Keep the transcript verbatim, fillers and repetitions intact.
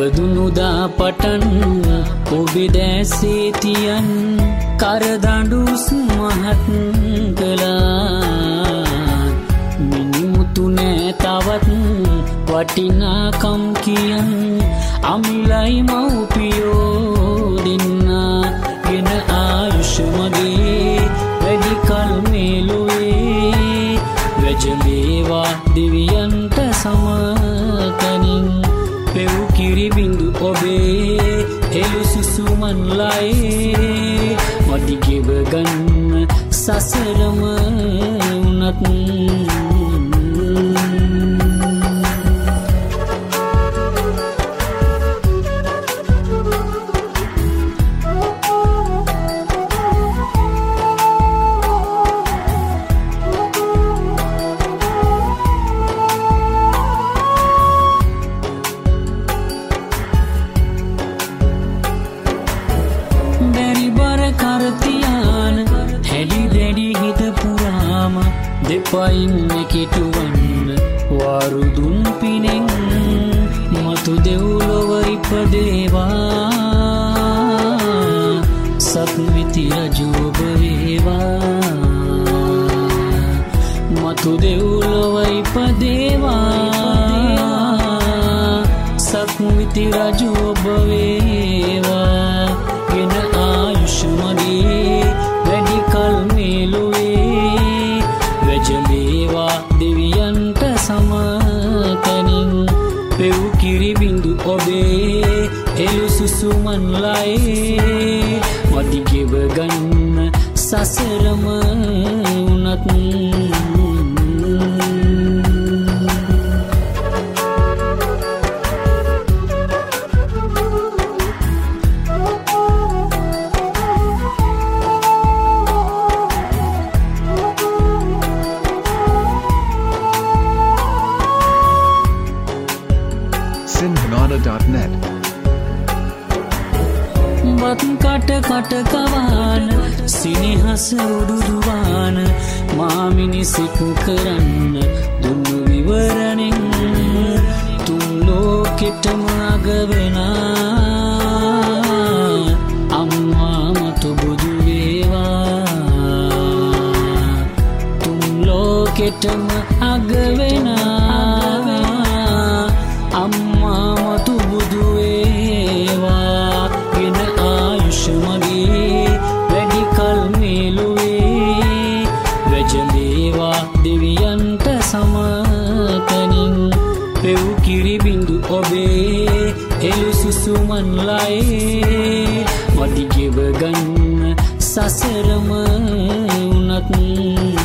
ඉපදුනුදා පටන් ඔබේ දැසේ තියන් කරදඬුස් මහත් කළා. මිනිමුතු නෑ තවත් වටිනාකම් කියන් අමිලයි මව්පියෝ දෙන්නා ගෙන ආයුෂ මගේ වැඩි කල් මේලුවේ වැජඹේවා දෙවියන්ට සමතනින් පෙව් කිරි බිඳු ඔබේ එළු සුසුමන් ලයේ මදිගෙව ගන්න සසරම උනත් කරතියාන හැඩි දැඩි හිත පුරාම දෙපයින් නැකිටුවන්න වාරුදුන් පිනෙන් මතු දෙව්ලොව ඉපදේවා සත්විති රජු ඔබ වේවා මතු දෙව්ලොව ඉපදේවා සත්විති රජු ඔබ වේවා ගෙන ආයුෂ මගේ වැඩි කල් මේලුවේ වැජඹේවා දෙවියන්ට සමතනින් පෙව් කිරි බිඳු ඔබේ එළු සුසුමන් ලයේ මදිගෙව ගන්න සසරම උනත් sinhanada dot net බත් කට කට කවාන සිනහස උඩුදුවාන මාමිනිසෙක් කරන්න දුන්නු විවරණෙන් තුන් ලෝකෙටම අගවෙනා අම්මා මතු බුදු වේවා තුන් ලෝකෙටම අගවෙනා අම්මා මතු බුදු වේවා ගෙන ආයුෂ මගේ වැඩි කල් මේලුවේ වැජඹේවා දෙවියන්ට සමතනින් පෙව් කිරි බිඳු ඔබේ එළු සුසුමන් ලයේ මදිගෙව ගන්න සසරම උනත්